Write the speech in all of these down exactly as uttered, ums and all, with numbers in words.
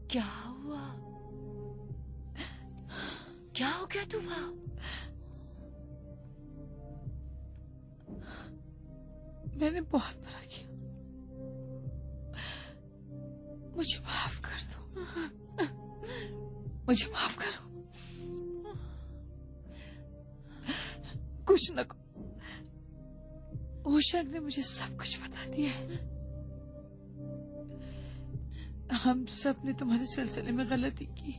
क्या हुआ? क्या हो गया तूफा? मैंने बहुत बुरा किया, मुझे माफ कर दो, मुझे माफ करो। कुछ न को होशंग ने मुझे सब कुछ बता दिया है। हम सब ने तुम्हारे सिलसिले में गलती की,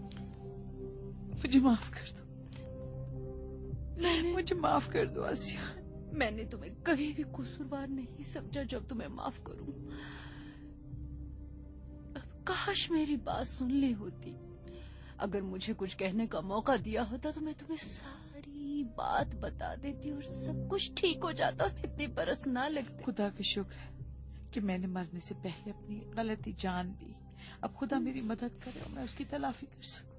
मुझे माफ कर दो, मैंने मुझे माफ कर दो आसिया। मैंने तुम्हें कभी भी कसूरवार नहीं समझा जो अब तुम्हें माफ करूं। अब काश मेरी बात सुन ली होती। अगर मुझे कुछ कहने का मौका दिया होता तो मैं तुम्हें सारी बात बता देती और सब कुछ ठीक हो जाता और इतने बरस ना लगते। खुदा का शुक्र है कि मैंने मरने से पहले अपनी गलती जान ली। अब खुदा मेरी मदद करे और मैं उसकी तलाफी कर सकूं।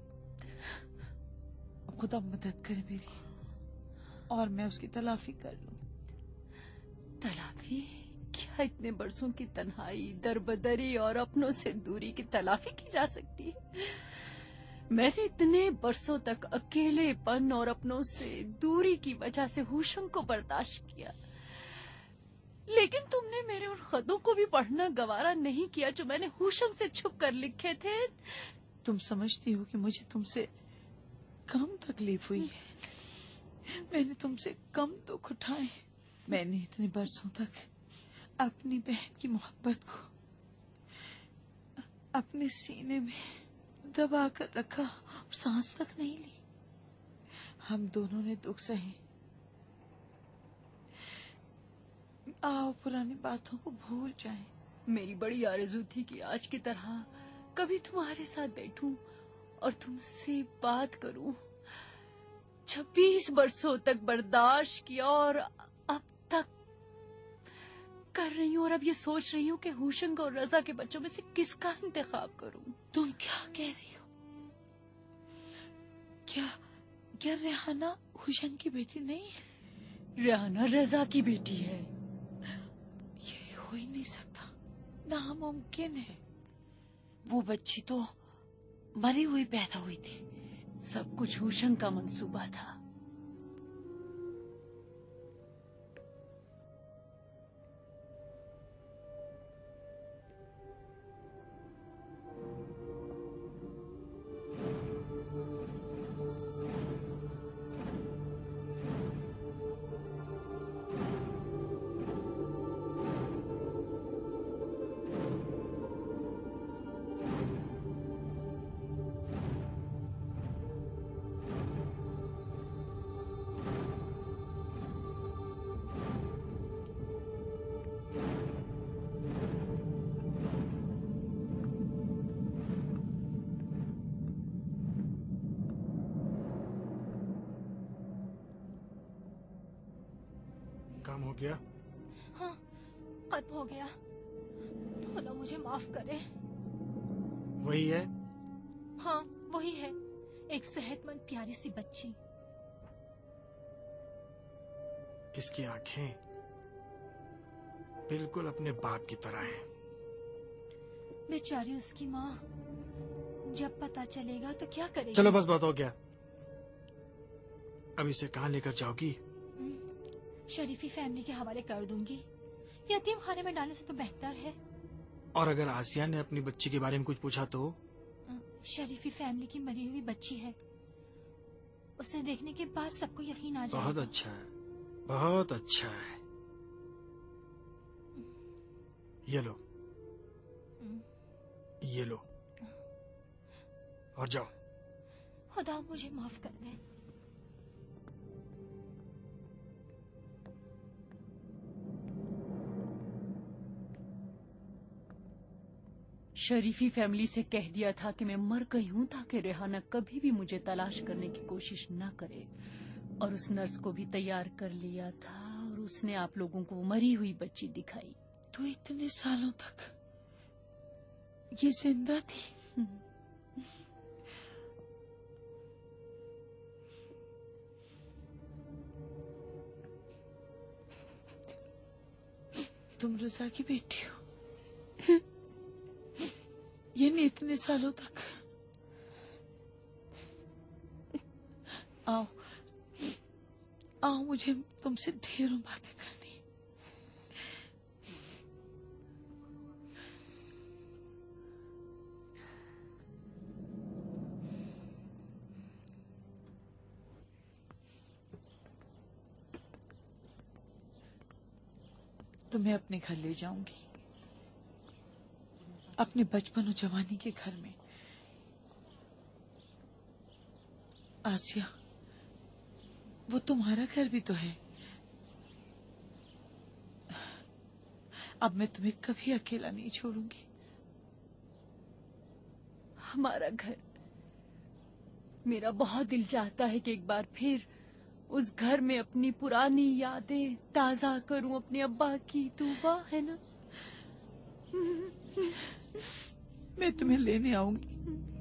अब खुदा मदद करे मेरी और मैं उसकी तलाफी कर लूं। तलाफी? क्या इतने बरसों की तन्हाई, दरबदरी और अपनों से दूरी की तलाफी की जा सकती है? मैंने इतने बरसों तक अकेलेपन और अपनों से दूरी की वजह से होशंग को बर्दाश्त किया, लेकिन तुमने मेरे उन खतों को भी पढ़ना गवारा नहीं किया जो मैंने होशंग से छुप कर लिखे थे। तुम समझती हो कि मुझे तुमसे कम तकलीफ हुई है? मैंने तुमसे कम दुख उठाए। मैंने इतने बरसों तक अपनी बहन की मोहब्बत को अपने सीने में दबा कर रखा और सांस तक नहीं ली। हम दोनों ने दुख सहे। आओ पुरानी बातों को भूल जाएं। मेरी बड़ी आरज़ू थी कि आज की तरह कभी तुम्हारे साथ बैठूं और तुमसे बात करूं। छब्बीस बरसों तक बर्दाश्त किया और अब तक कर रही हूँ, और अब ये सोच रही हूँ कि होशंग और रजा के बच्चों में से किसका इंतखाब करूं। तुम क्या कह रही हो? क्या क्या रेहाना होशंग की बेटी नहीं है? रेहाना रजा की बेटी है। ये हो ही नहीं सकता, नामुमकिन है। वो बच्ची तो मरी हुई पैदा हुई थी। सब कुछ होशंग का मंसूबा था। काम हो गया? हाँ, खत्म हो गया। खुदा मुझे माफ करे। वही है? हाँ, वही है, एक सेहतमंद प्यारी सी बच्ची। इसकी आंखें बिल्कुल अपने बाप की तरह हैं। बेचारी उसकी माँ, जब पता चलेगा तो क्या करेगी? चलो बस, बात हो गया। अब इसे कहाँ लेकर जाओगी? शरीफी फैमिली के हवाले कर दूंगी। यतीम खाने में डालने से तो बेहतर है। और अगर आसिया ने अपनी बच्ची के बारे में कुछ पूछा तो? शरीफी फैमिली की मरी हुई बच्ची है, उसे देखने के बाद सबको यकीन आ जाएगा। बहुत अच्छा है, बहुत अच्छा है। ये लो, ये लो और जाओ। खुदा मुझे माफ कर दे। शरीफी फैमिली से कह दिया था कि मैं मर गई हूं ताकि रेहाना कभी भी मुझे तलाश करने की कोशिश न करे, और उस नर्स को भी तैयार कर लिया था और उसने आप लोगों को मरी हुई बच्ची दिखाई। तो इतने सालों तक ये जिंदा थी? तुम रजा की बेटी हो? ये नहीं इतने सालों तक। आओ आओ, मुझे तुमसे ढेरों बातें करनी। तुम्हें अपने घर ले जाऊंगी, अपने बचपन और जवानी के घर में। आसिया, वो तुम्हारा घर भी तो है। अब मैं तुम्हें कभी अकेला नहीं छोड़ूंगी। हमारा घर, मेरा बहुत दिल चाहता है कि एक बार फिर उस घर में अपनी पुरानी यादें ताजा करूं, अपने अब्बा की। तूबा है ना? मैं तुम्हें लेने आऊंगी।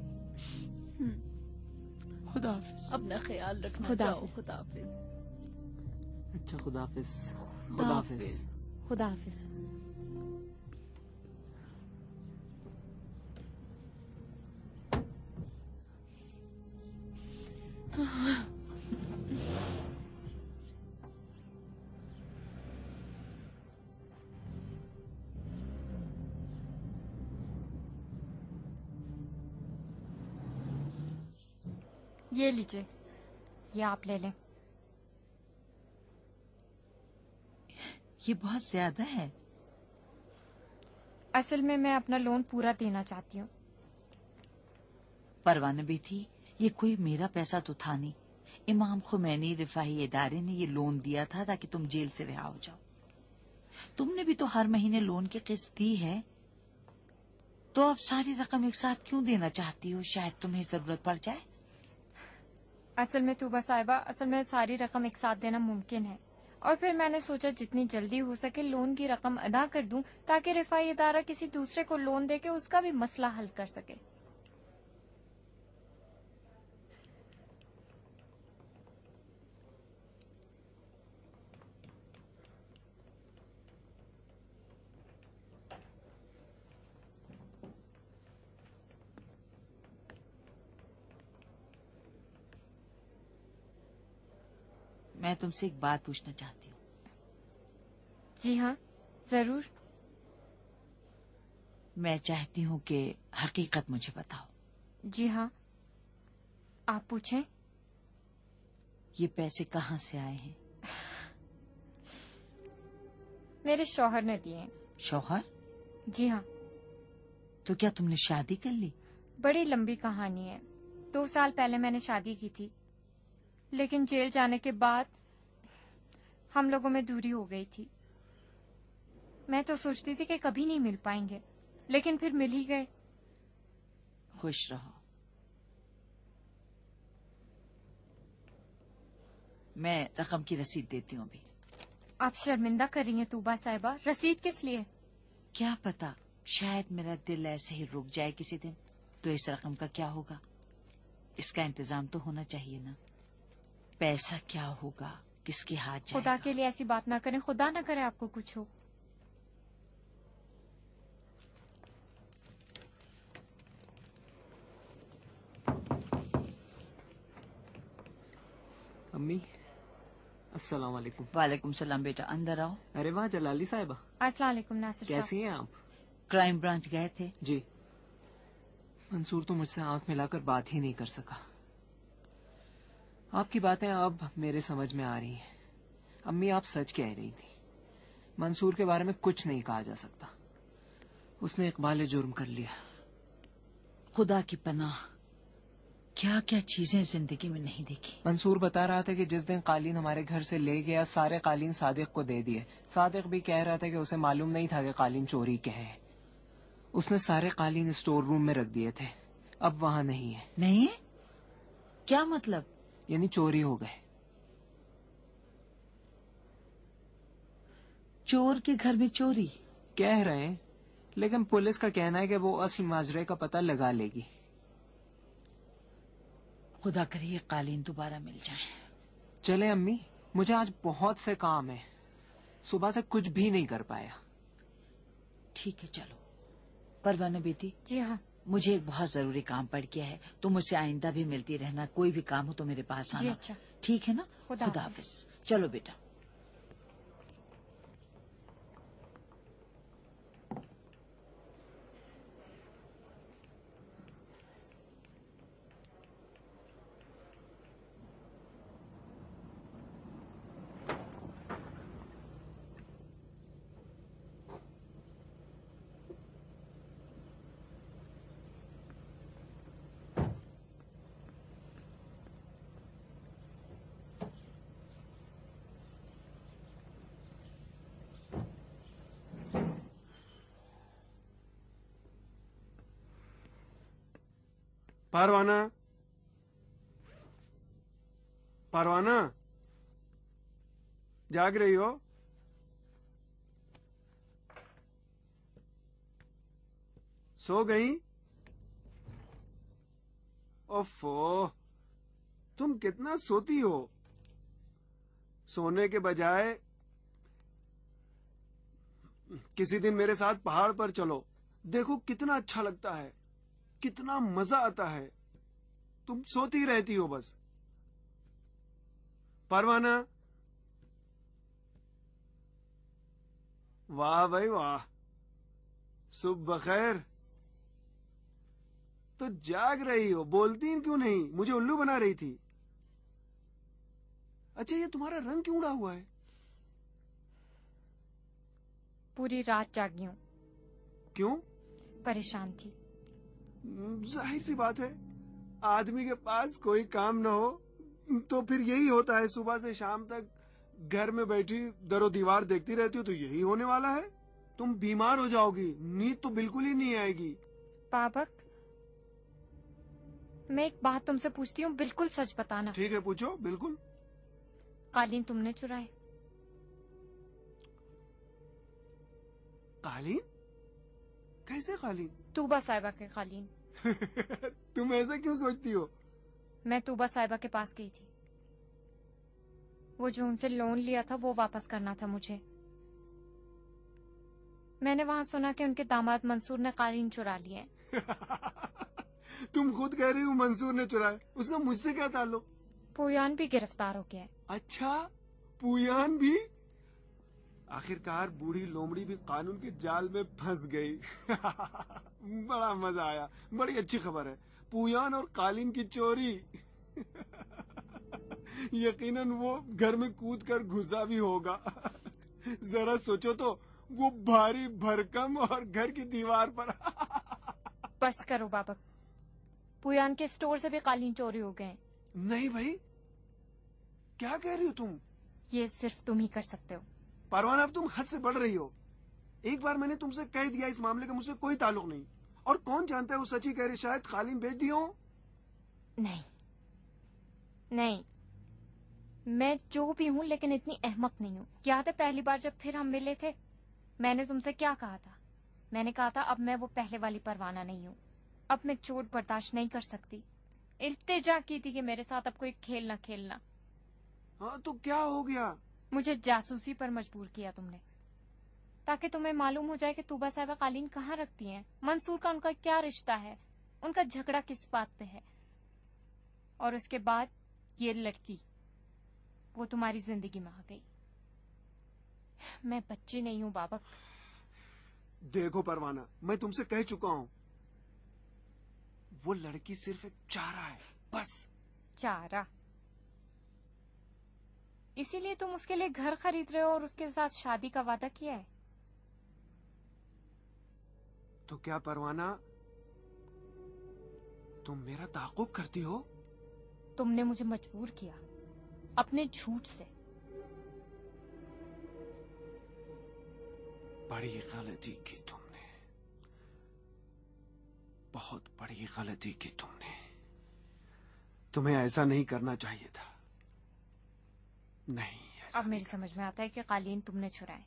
खुदा हाफिज। अपना ख्याल रखना। खुदा जाओ। हाफिज। खुदा हाफिज। अच्छा, खुदा हाफिज। खुदा हाफिज। खुदा हाफिज। ये लीजिए, ये आप ले लें। ये बहुत ज्यादा है। असल में मैं अपना लोन पूरा देना चाहती हूँ। परवाना बेटी, ये कोई मेरा पैसा तो था नहीं। इमाम खुमैनी रिफाही इदारे ने ये लोन दिया था ताकि तुम जेल से रिहा हो जाओ। तुमने भी तो हर महीने लोन की किस्त दी है, तो अब सारी रकम एक साथ क्यों देना चाहती हो? शायद तुम्हें जरूरत पड़ जाए। असल में तूबा साहिबा, असल में सारी रकम एक साथ देना मुमकिन है, और फिर मैंने सोचा जितनी जल्दी हो सके लोन की रकम अदा कर दूं ताकि रिफाई इदारा किसी दूसरे को लोन देके उसका भी मसला हल कर सके। मैं तुमसे एक बात पूछना चाहती हूँ। जी हाँ, जरूर। मैं चाहती हूँ कि हकीकत मुझे बताओ। जी हाँ, आप पूछें। ये पैसे कहाँ से आए हैं? मेरे शौहर ने दिए हैं। शौहर? जी हाँ। तो क्या तुमने शादी कर ली? बड़ी लंबी कहानी है। दो साल पहले मैंने शादी की थी, लेकिन जेल जाने के बाद हम लोगों में दूरी हो गई थी। मैं तो सोचती थी कि कभी नहीं मिल पाएंगे, लेकिन फिर मिल ही गए। खुश रहो। मैं रकम की रसीद देती हूँ अभी। आप शर्मिंदा कर रही हैं तूबा साहिबा। रसीद किस लिए? क्या पता, शायद मेरा दिल ऐसे ही रुक जाए किसी दिन। तो इस रकम का क्या होगा? इसका इंतजाम तो होना चाहिए ना। पैसा क्या होगा, किसके हाथ जाएगा? खुदा के लिए ऐसी बात ना करें, खुदा ना करे आपको कुछ हो। अम्मी, अस्सलाम वालेकुम। वालेकुम सलाम बेटा, अंदर आओ। अरे वाह जलाली साहिबा, अस्सलाम वालेकुम नासिर साहब। कैसी हैं आप? क्राइम ब्रांच गए थे? जी। मंसूर तो मुझसे आंख मिलाकर बात ही नहीं कर सका। आपकी बातें अब मेरे समझ में आ रही हैं। अम्मी, आप सच कह रही थी। मंसूर के बारे में कुछ नहीं कहा जा सकता। उसने इकबाल जुर्म कर लिया। खुदा की पनाह, क्या क्या चीजें जिंदगी में नहीं देखी। मंसूर बता रहा था कि जिस दिन कालीन हमारे घर से ले गया, सारे कालीन सादिक को दे दिए। सादिक भी कह रहा था कि उसे मालूम नहीं था कि कालीन चोरी के हैं। उसने सारे कालीन स्टोर रूम में रख दिए थे, अब वहां नहीं है। नहीं है? क्या मतलब? यानी चोरी हो गए। चोर के घर में चोरी? कह रहे हैं, लेकिन पुलिस का कहना है कि वो असल माजरे का पता लगा लेगी। खुदा करे ये कालीन दोबारा मिल जाए। चले अम्मी, मुझे आज बहुत से काम है। सुबह से कुछ भी नहीं कर पाया। ठीक है चलो। परवाना बेटी, जी हाँ। मुझे एक बहुत जरूरी काम पड़ गया है, तो मुझसे आइंदा भी मिलती रहना। कोई भी काम हो तो मेरे पास जी आना। अच्छा। ठीक है ना? खुदा खुदा हाफिज। हाफिज। चलो बेटा। परवाना, परवाना, जाग रही हो? सो गई? ओफो, तुम कितना सोती हो। सोने के बजाय किसी दिन मेरे साथ पहाड़ पर चलो, देखो कितना अच्छा लगता है, कितना मजा आता है। तुम सोती रहती हो बस। परवाना, वाह भाई वाह, सुबह बखैर। तो जाग रही हो, बोलती क्यों नहीं? मुझे उल्लू बना रही थी। अच्छा, ये तुम्हारा रंग क्यों उड़ा हुआ है? पूरी रात जागी हूँ। क्यों? परेशान थी। जाहिर सी बात है, आदमी के पास कोई काम न हो तो फिर यही होता है। सुबह से शाम तक घर में बैठी दरो दीवार देखती रहती हो तो यही होने वाला है। तुम बीमार हो जाओगी, नींद तो बिल्कुल ही नहीं आएगी। पापक, मैं एक बात तुमसे पूछती हूँ, बिल्कुल सच बताना। ठीक है, पूछो। बिल्कुल। कालीन तुमने चुराए? कालीन? कैसे कालीन? तूबा साहिबा के कालीन। तुम ऐसा क्यों सोचती हो? मैं तूबा साहिबा के पास गई थी। वो जो उनसे लोन लिया था वो वापस करना था मुझे। मैंने वहां सुना कि उनके दामाद मंसूर ने कालीन चुरा लिए। तुम खुद कह रही हो मंसूर ने चुराए, उसका मुझसे क्या ताल्लुक? पूयान भी गिरफ्तार हो गया है। अच्छा, पूयान भी? आखिरकार बूढ़ी लोमड़ी भी कानून के जाल में फंस गई। बड़ा मजा आया, बड़ी अच्छी खबर है। पूयान और कालीन की चोरी। यकीनन वो घर में कूद कर घुसा भी होगा। जरा सोचो तो, वो भारी भरकम और घर की दीवार पर। बस करो बाबा, पूयान के स्टोर से भी कालीन चोरी हो गए। नहीं भाई, क्या कह रही हो तुम? ये सिर्फ तुम ही कर सकते हो। परवाना, अब तुम हद से बढ़ रही हो। एक बार मैंने तुमसे कह दिया, इस मामले का मुझसे कोई ताल्लुक नहीं। और कौन जानता है वो सच्ची कह रही, शायद कालीन बेच दी हो। नहीं नहीं, मैं जो भी हूँ लेकिन इतनी अहमक नहीं हूँ। याद है पहली बार जब फिर हम मिले थे, मैंने तुमसे क्या कहा था? मैंने कहा था अब मैं वो पहले वाली परवाना नहीं हूँ। अब मैं चोट बर्दाश्त नहीं कर सकती। इल्तिजा की थी कि मेरे साथ अब कोई खेल न खेलना। हाँ, तो क्या हो गया? मुझे जासूसी पर मजबूर किया तुमने, ताकि तुम्हें मालूम हो जाए कि तूबा साहिबा कालीन कहाँ रखती हैं, मंसूर का उनका क्या रिश्ता है, उनका झगड़ा किस बात पे है। और उसके बाद ये लड़की, वो तुम्हारी जिंदगी में आ गई। मैं बच्ची नहीं हूँ बाबा। देखो परवाना, मैं तुमसे कह चुका हूँ, वो लड़की सिर्फ एक चारा है, बस। चारा? इसीलिए तुम उसके लिए घर खरीद रहे हो और उसके साथ शादी का वादा किया है? तो क्या परवाना, तुम मेरा ताक़ुब करती हो? तुमने मुझे मजबूर किया अपने झूठ से। बड़ी गलती की तुमने, बहुत बड़ी गलती की तुमने। तुम्हें ऐसा नहीं करना चाहिए था। नहीं, ऐसा अब मेरी समझ में आता है कि कालीन तुमने चुराए।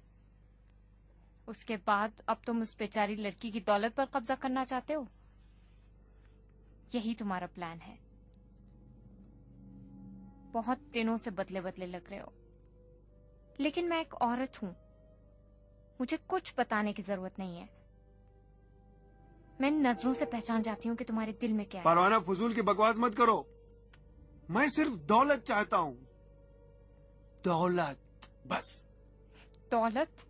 उसके बाद अब तुम उस बेचारी लड़की की दौलत पर कब्जा करना चाहते हो। यही तुम्हारा प्लान है। बहुत दिनों से बदले बदले लग रहे हो, लेकिन मैं एक औरत हूं, मुझे कुछ बताने की जरूरत नहीं है। मैं नजरों से पहचान जाती हूँ कि तुम्हारे दिल में क्या है। परवाना, फजूल की बकवास मत करो। मैं सिर्फ दौलत चाहता हूँ, दौलत, बस। दौलत?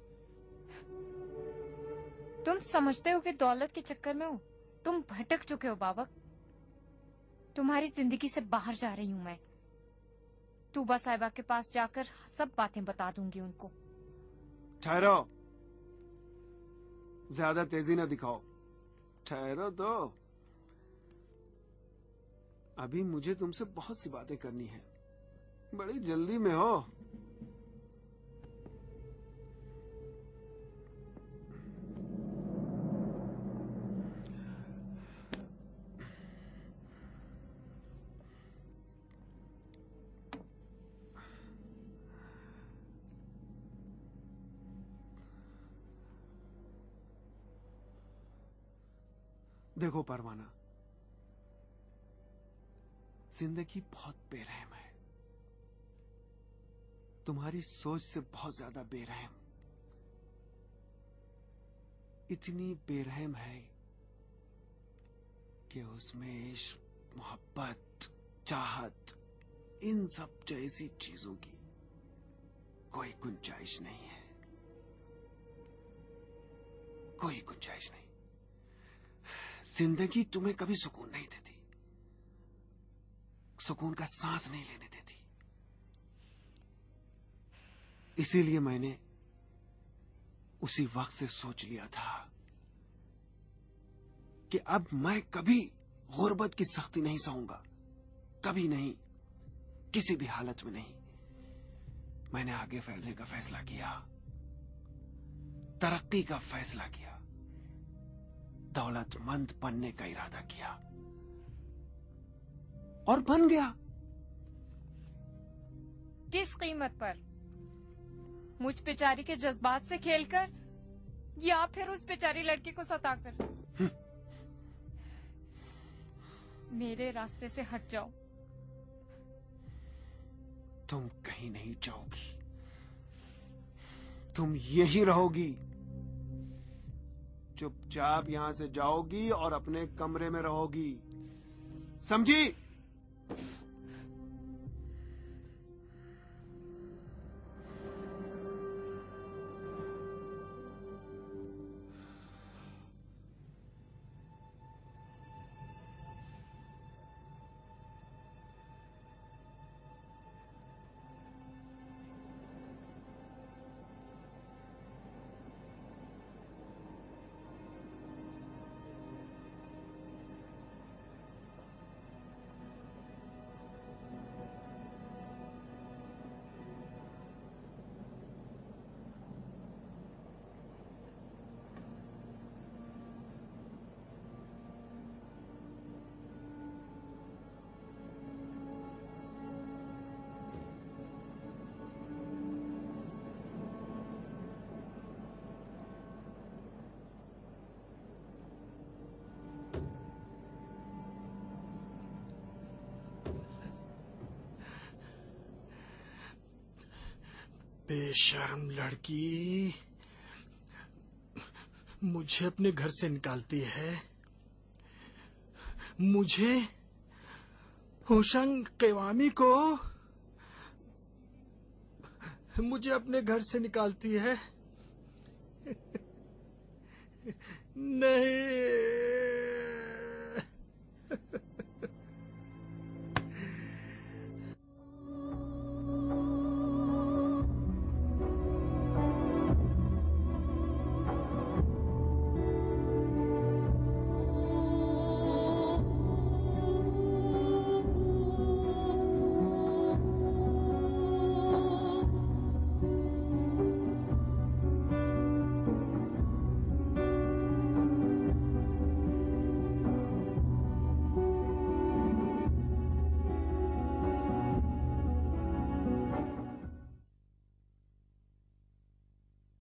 तुम समझते हो कि दौलत के चक्कर में हो? तुम भटक चुके हो बाबक। तुम्हारी जिंदगी से बाहर जा रही हूँ मैं। तूबा साहिबा के पास जाकर सब बातें बता दूंगी उनको। ठहरो, ज्यादा तेजी ना दिखाओ, ठहरो तो। अभी मुझे तुमसे बहुत सी बातें करनी है, बड़ी जल्दी में हो। देखो परवाना, जिंदगी बहुत बेरहम है, तुम्हारी सोच से बहुत ज्यादा बेरहम। इतनी बेरहम है कि उसमें इश्क, मोहब्बत, चाहत, इन सब जैसी चीजों की कोई गुंजाइश नहीं है, कोई गुंजाइश नहीं। जिंदगी तुम्हें कभी सुकून नहीं देती, सुकून का सांस नहीं लेने देती। इसीलिए मैंने उसी वक्त से सोच लिया था कि अब मैं कभी गुर्बत की सख्ती नहीं सहूंगा, कभी नहीं, किसी भी हालत में नहीं। मैंने आगे फैलने का फैसला किया, तरक्की का फैसला किया, दौलतमंद बनने का इरादा किया और बन गया। किस कीमत पर? मुझ बेचारी के जज्बात से खेलकर या फिर उस बेचारी लड़की को सताकर? मेरे रास्ते से हट जाओ। तुम कहीं नहीं जाओगी, तुम यही रहोगी। चुपचाप यहां से जाओगी और अपने कमरे में रहोगी, समझी? बेशर्म लड़की, मुझे अपने घर से निकालती है, मुझे, होशंग केवामी को, मुझे अपने घर से निकालती है। नहीं।